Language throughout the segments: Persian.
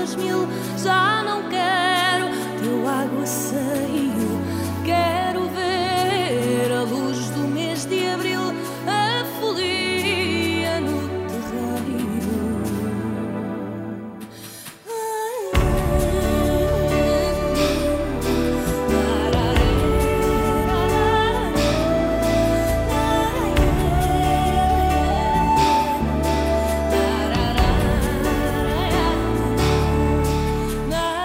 2000. Já não quero teu aguaceiro, quero ver a luz do mês de abril, a folia no terreiro. Na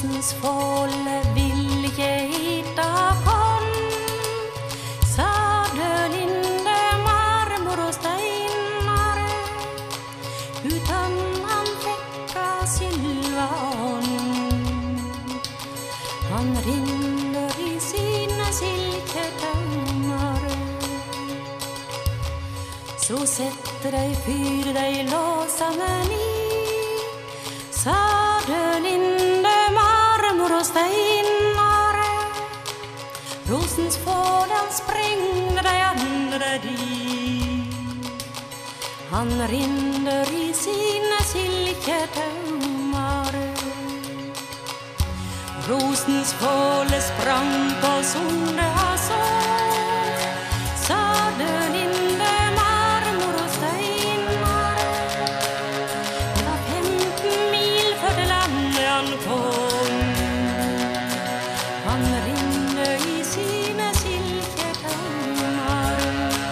Rosens fulla vilje hitta kon, Söderlinde marmor och stenar, utan han täcka silvan. Han rinner i sina silkedammar. Så sätter dig, fyr dig, låsa men i Söderlinde marmor och stenar. Rosens fådan sprängde dig andra dit. Han rinner i sina silkedammar. Rosens fåle sprang på sonde så. Söderlinde marmor och stenar. Det var 15 mil för det landet han kom. Han rinner i sina silkedammar.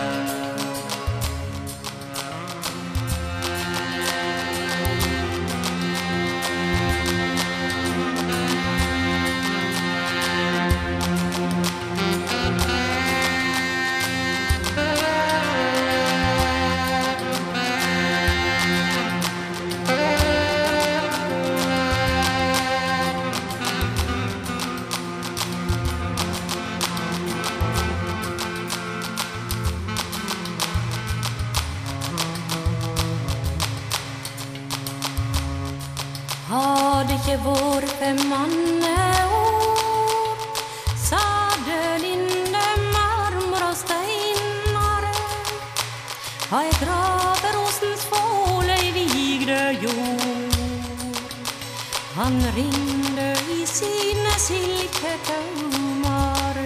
Har det ikke vært 5 manneord, Söderlinde marmor og steiner, har jeg gravet rosens fåle i vigde jord. Han ringde i sine silkedammar.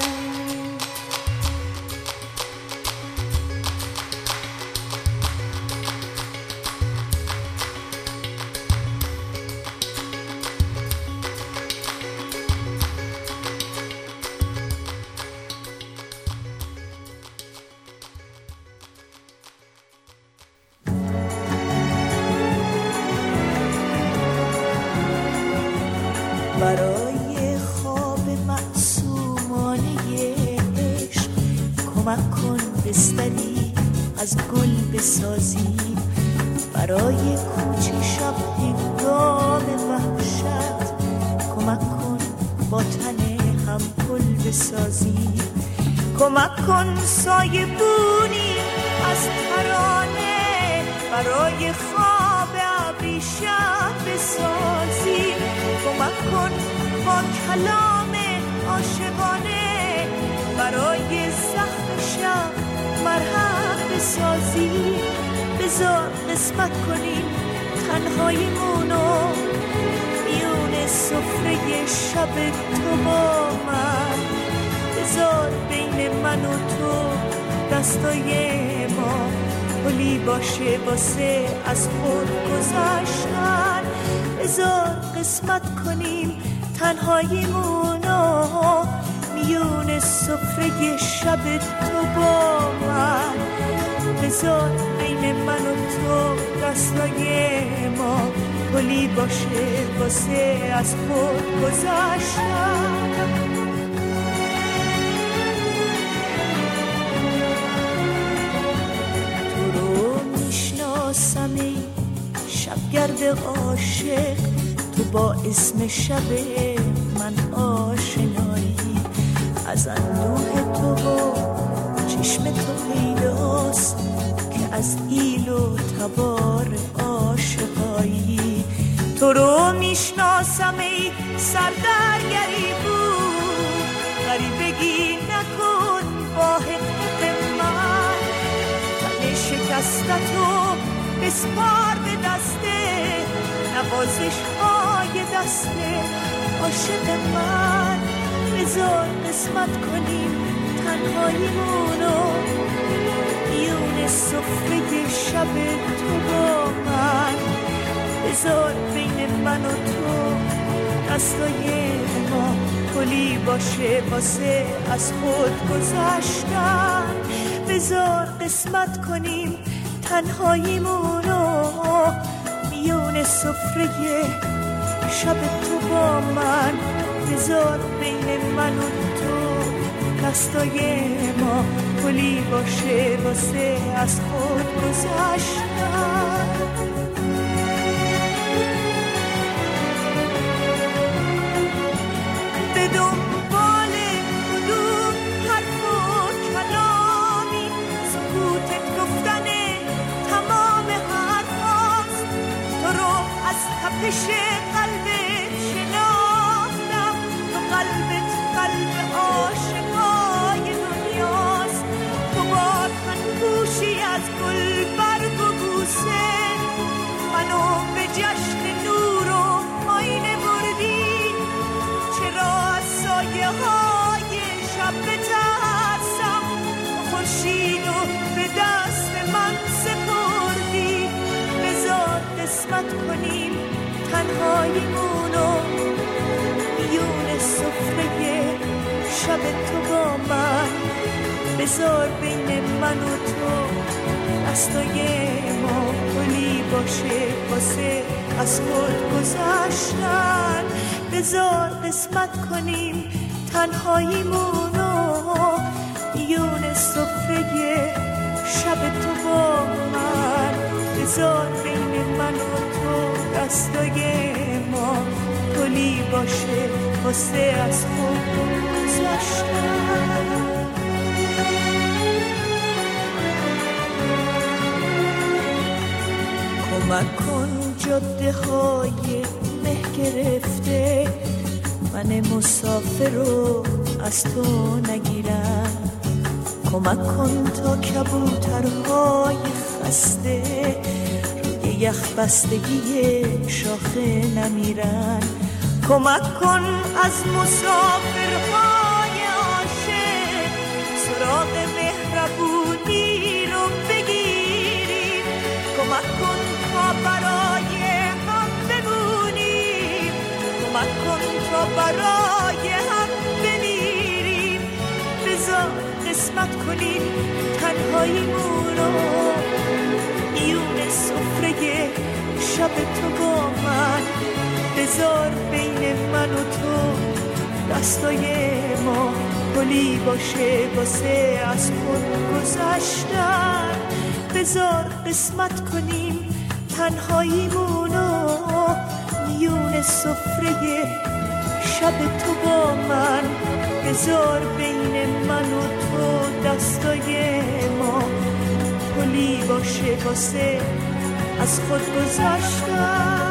برای خواب معصومانه عشق کمک کن بستری از گل بسازی. برای کوچه شب هنگام وحشت کمک کن با تن هم پل بسازی. کمک کن سایه بونی از ترانه برای خواب ابریشم بسازی. کمک کن با کلام عاشقانه برای زخم شب مرهم بسازی. بذار قسمت کنیم تنهاییمونو میون سفره شب تو با من. بذار بین من و تو دستای ما پلی باشه واسه از خود گذشتن. بذار قسمت کنیم تنهاییمونو میون سفره شب تو با من. بذار بین من و تو دستای ما پلی باشه واسه از خود گذشتن. تو رو میشناسم ای شبگرد عاشق، تو با اسم شب من آشنایی. از اندوه تو و چشم تو پیداست که از ایل و تبار عاشقایی. تو رو میشناسم ای سردرگری بود، غریبگی نکن با حقیقت من. تن شکستتو بسپار به دسته نوازش های دسته عاشق من. بذار قسمت کنیم تنهاییمونو میون سفره شب تو با من. بذار بین من و تو دستای ما پلی باشه واسه از خود گذشتن. بذار قسمت کنیم تنهاییمونو میون سفره شب تو با من، بذار بین من و تو دستای ما پلی باشه واسه از خود گذشتن. به دنبال کدوم حرف و کلامی، سکوتت گفتن تمام حرفاست. تو رو از تپش قلبت شناختم، تو قلبت قلب عاشقای دنیاست. تو با تن پوشی از گل برگ و بوسه، منو به جشن نور و آینه بردی. چرا از سایه های شب بترسم، خورشیدو به دست من سپردی. بذار قسمت کنیم تنهاییمونو، میون سفره شب تو با من. بذار بین من و تو دستای ما پلی باشه واسه از خود گذشتن. بذار قسمت کنیم تنهاییمونو، میون سفره شب تو با من. بذار بین من و تو دستای ما پلی باشه واسه از خود گذشتن. کمک کن جاده های مه گرفته، من مسافر رو از تو نگیرم. کمک کن تا کبوترهای خسته روی یخ بستگی شاخه نمیرن. کمک کن از مسافرهای عاشق سراغ مهربونی رو بگیریم. کمک کن تا برای هم بمونیم، کمک کن تا برای هم بمیریم. بذار قسمت کنیم تنهاییمونو، میون سفره شب تو با من. بذار بین من و تو دستای ما پلی باشه واسه از خود گذشتن. بذار قسمت کنیم تنهاییمونو، میون سفره شب تو با من. بذار بین من و تو دستای ما پلی باشه واسه از خود گذشتن.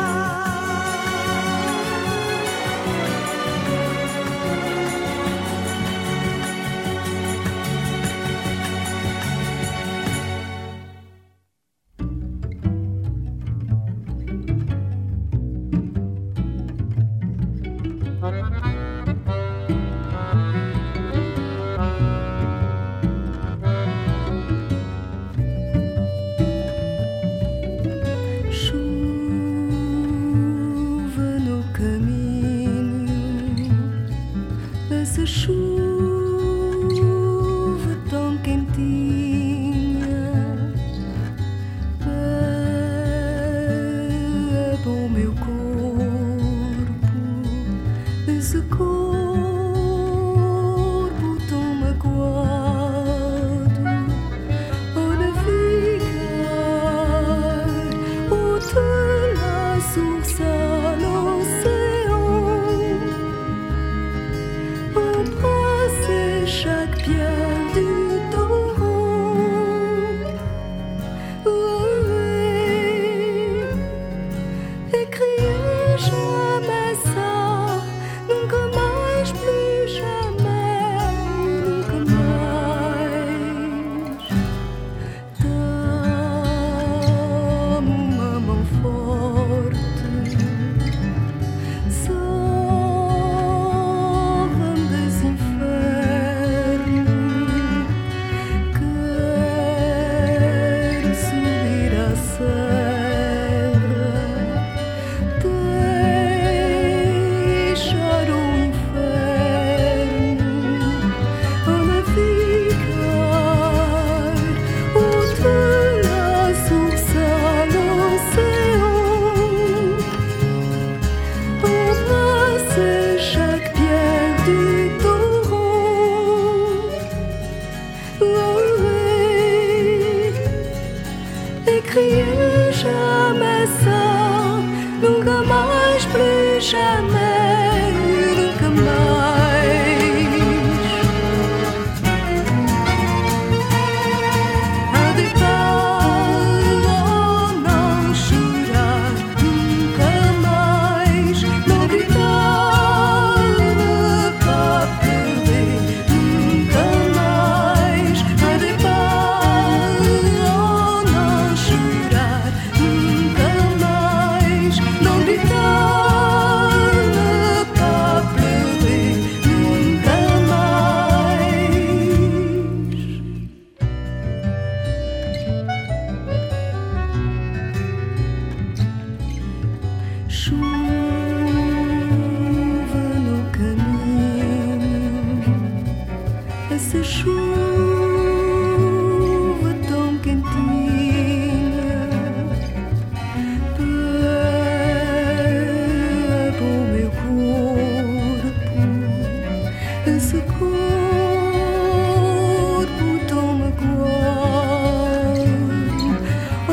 crier jamais ça, nunca mais, plus jamais, nunca mais. Há de tal não chorar nunca mais, não gritar para perder nunca mais. Há de tal não chorar nunca mais, não gritar para perder nunca mais. Chuva no caminho, essa chuva tão quentinha, bebe o meu corpo, esse corpo tão magoado, a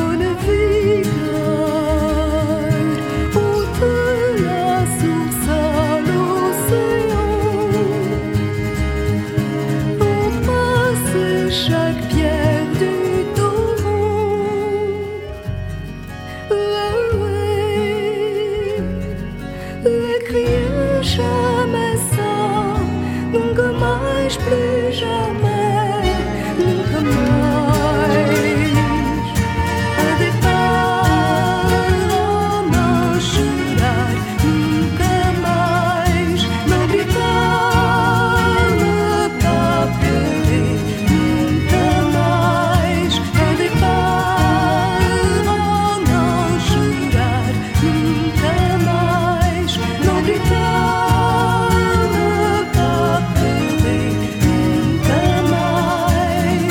navegar o pedaço sal no oceano, au passé chaque pierre du torrent. Crier jamais ça, nunca mais, plus jamais, nunca mais. Há de tal não chorar nunca mais, não gritar para perder nunca mais. Há de tal não chorar nunca mais, não gritar para perder nunca mais.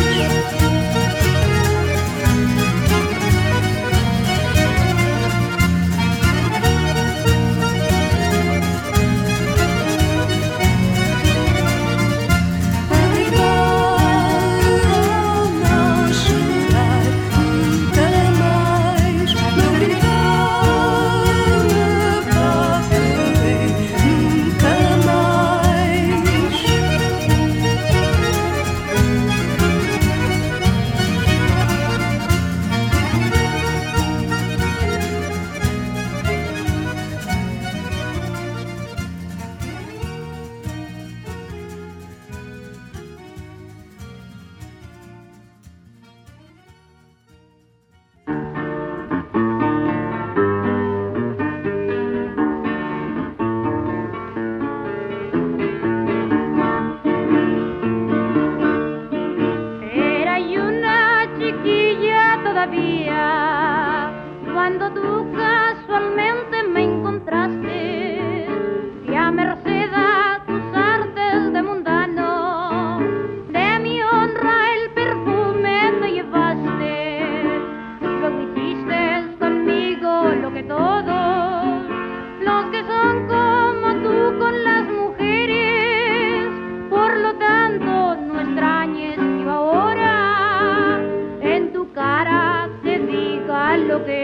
Era yo una chiquilla todavía cuando tú casualmente me encontraste y a merced a tus artes de mundano, de mi honra el perfume te llevaste. Luego hiciste conmigo lo que todos los que son como tú con las mujeres, por lo tanto no extrañes que ahora en tu cara te diga lo que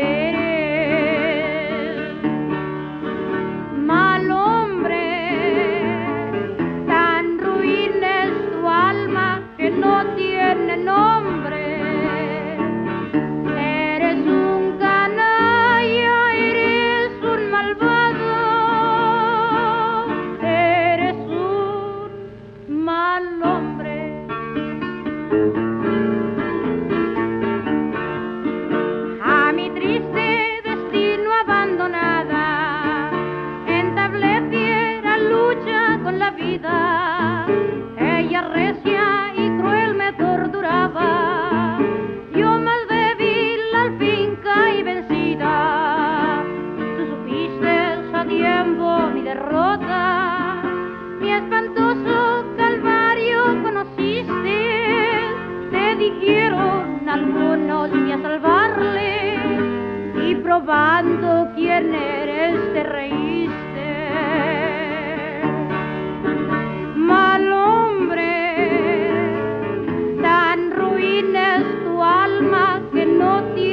eres. Mal hombre, tan ruin es tu alma que no tiene nombre. Eres un canalla, eres un malvado, eres un mal hombre. A mi triste destino abandonada, entablé fiera lucha con la vida. Ella recia y cruel me torturaba, yo más débil al fin caí vencida. Tú supiste a tiempo mi derrota, mi espantoso calvario conociste. Te dijeron algunos y a salvarle, y probando quién eres te reíste. Mal hombre, tan ruin es tu alma que no tiene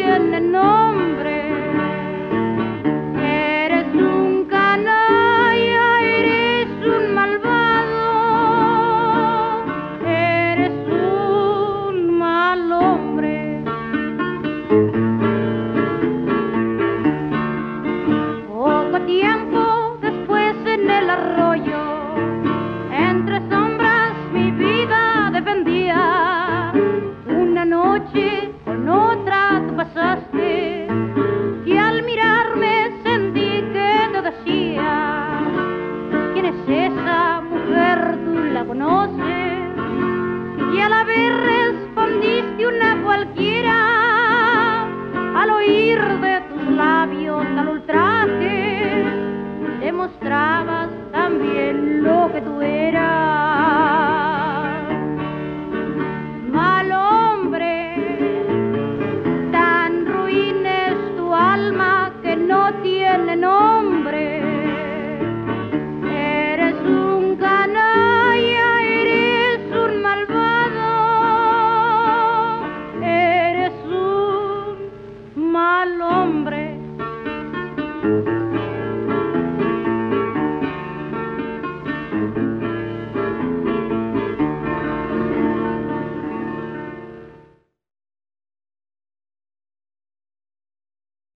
Poco tiempo después en el arroyo, entre sombras mi vida defendía. Una noche con otra tú pasaste y al mirarme sentí que te decía: ¿quién es esa mujer? Tú la conoces. Y a la vez respondiste una cualquiera. Al oír de tus labios tal ultraje, demostrabas también lo que tú eras. Mal hombre, tan ruin es tu alma que no tiene nombre. Eres un canalla, eres un malvado, eres un mal hombre.